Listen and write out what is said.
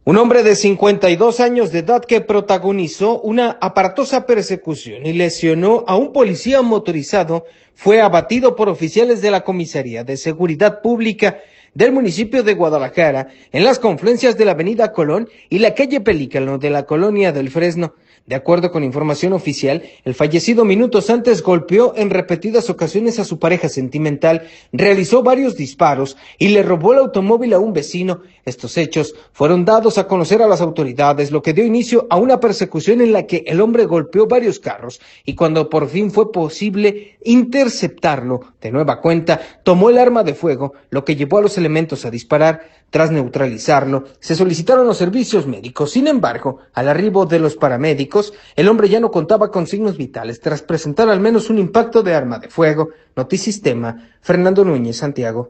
Un hombre de 52 años de edad que protagonizó una aparatosa persecución y lesionó a un policía motorizado fue abatido por oficiales de la Comisaría de Seguridad Pública del municipio de Guadalajara en las confluencias de la avenida Colón y la calle Pelícano de la colonia del Fresno. De acuerdo con información oficial, el fallecido minutos antes golpeó en repetidas ocasiones a su pareja sentimental, realizó varios disparos y le robó el automóvil a un vecino. Estos hechos fueron dados a conocer a las autoridades, lo que dio inicio a una persecución en la que el hombre golpeó varios carros y cuando por fin fue posible interceptarlo, de nueva cuenta, tomó el arma de fuego, lo que llevó a los elementos a disparar. Tras neutralizarlo, se solicitaron los servicios médicos. Sin embargo, al arribo de los paramédicos, el hombre ya no contaba con signos vitales tras presentar al menos un impacto de arma de fuego. Notisistema, Fernando Núñez, Santiago.